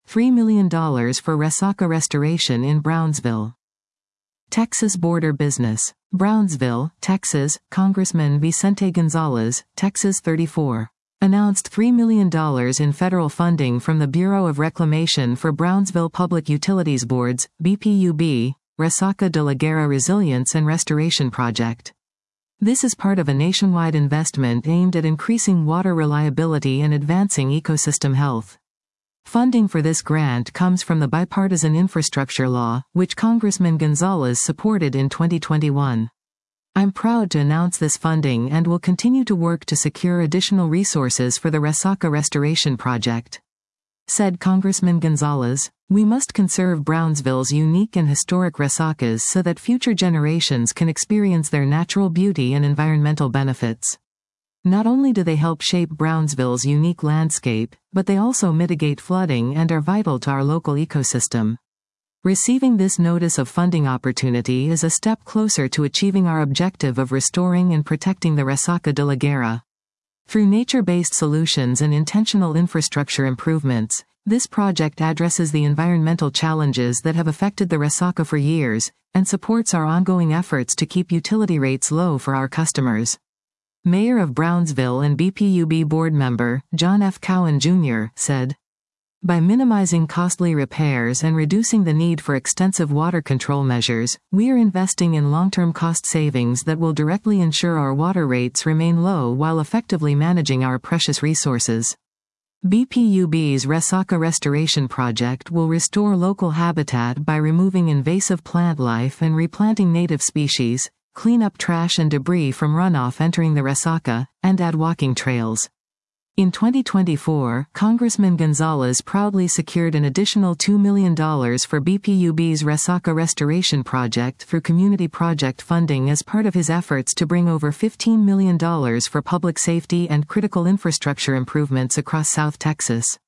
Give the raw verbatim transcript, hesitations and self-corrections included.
three million dollars for Resaca restoration in Brownsville. Texas border business. Brownsville, Texas, Congressman Vicente Gonzalez, Texas thirty-four, announced three million dollars in federal funding from the Bureau of Reclamation for Brownsville Public Utilities Board's, B P U B, Resaca de la Guerra Resilience and Restoration Project. This is part of a nationwide investment aimed at increasing water reliability and advancing ecosystem health. Funding for this grant comes from the Bipartisan Infrastructure Law, which Congressman Gonzalez supported in twenty twenty-one. I'm proud to announce this funding and will continue to work to secure additional resources for the Resaca Restoration Project. Said Congressman Gonzalez, "We must conserve Brownsville's unique and historic resacas so that future generations can experience their natural beauty and environmental benefits. Not only do they help shape Brownsville's unique landscape, but they also mitigate flooding and are vital to our local ecosystem." Receiving this notice of funding opportunity is a step closer to achieving our objective of restoring and protecting the Resaca de la Guerra. Through nature-based solutions and intentional infrastructure improvements, this project addresses the environmental challenges that have affected the Resaca for years, and supports our ongoing efforts to keep utility rates low for our customers. Mayor of Brownsville and B P U B board member, John F. Cowan Junior, said, "By minimizing costly repairs and reducing the need for extensive water control measures, we are investing in long-term cost savings that will directly ensure our water rates remain low while effectively managing our precious resources." B P U B's Resaca Restoration Project will restore local habitat by removing invasive plant life and replanting native species, clean up trash and debris from runoff entering the Resaca, and add walking trails. In twenty twenty-four, Congressman Gonzalez proudly secured an additional two million dollars for B P U B's Resaca Restoration Project through community project funding as part of his efforts to bring over fifteen million dollars for public safety and critical infrastructure improvements across South Texas.